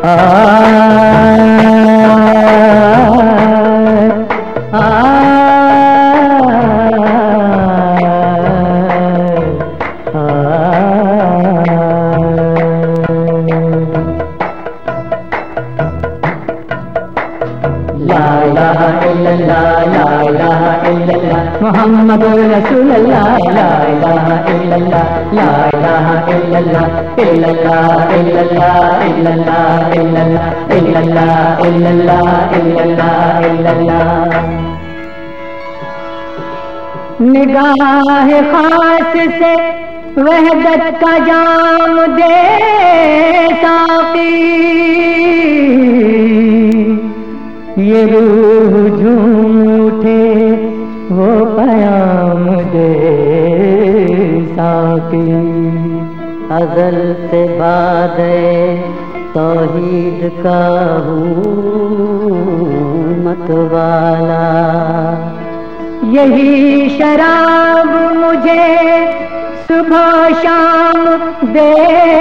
محمد رسول اللہ لا الہ الا اللہ لا الہ الا اللہ الا اللہ الا اللہ الا اللہ الا اللہ الا اللہ الا اللہ الا اللہ. نگاہ خاص سے وحدت کا جام دے ساقی، یہ روح جھوم اٹھے وہ پیام دے ساقی. ازل سے بعد توحید کا ہوں متوالا، یہی شراب مجھے صبح شام دے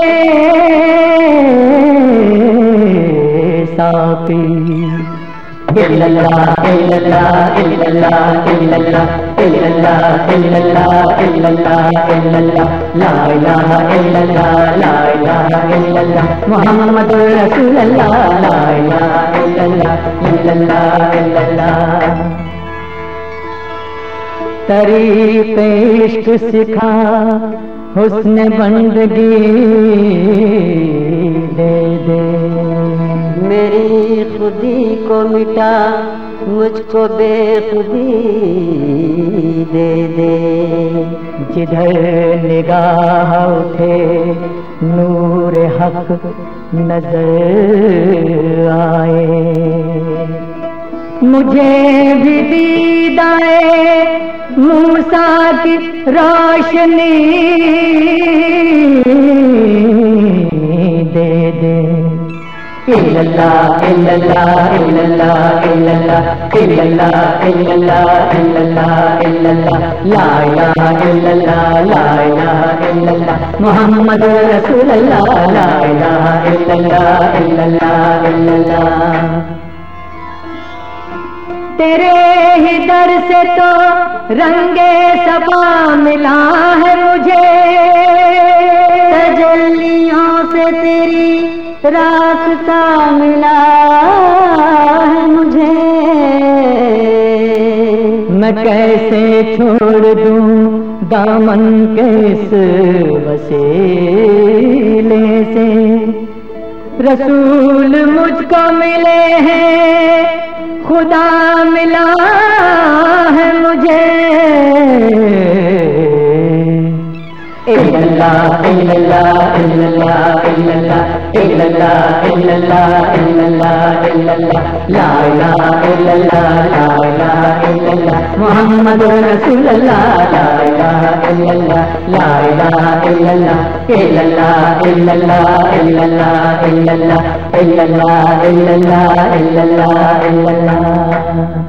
ساقی. الا اللہ الا اللہ الا اللہ الا اللہ الا اللہ الا اللہ الا اللہ الا اللہ لا الہ الا اللہ لا الہ الا اللہ محمد رسول اللہ لا الہ الا اللہ الا اللہ الا اللہ. طریق عشق سکھا حسن بندگی دے دے، میری خودی کو مٹا مجھ کو بے خودی دے دے. جدھر نگاہ اٹھے نور حق نظر آئے، مجھے بھی دیدائے موسیٰ کی روشنی دے دے. الا اللہ الا اللہ الا اللہ الا اللہ الا اللہ الا اللہ الا اللہ الا اللہ لا الہ الا اللہ لا الہ الا اللہ محمد رسول اللہ لا الہ الا اللہ الا اللہ الا اللہ. تیرے ہی در سے تو رنگ صفا ملا ہے مجھے، تجلیوں سے تیری راستہ ملا ہے مجھے. میں کیسے چھوڑ دوں دامن کے اس وسیلے سے، رسول مجھ کو ملے ہیں خدا ملا ہے مجھے. الا اللہ الا اللہ الا اللہ الا اللہ الا اللہ الا اللہ الا اللہ الا اللہ لا الہ الا اللہ لا الہ الا اللہ محمد رسول اللہ لا الہ الا اللہ لا الہ الا اللہ الا اللہ الا اللہ الا اللہ الا اللہ الا اللہ الا اللہ الا اللہ الا اللہ.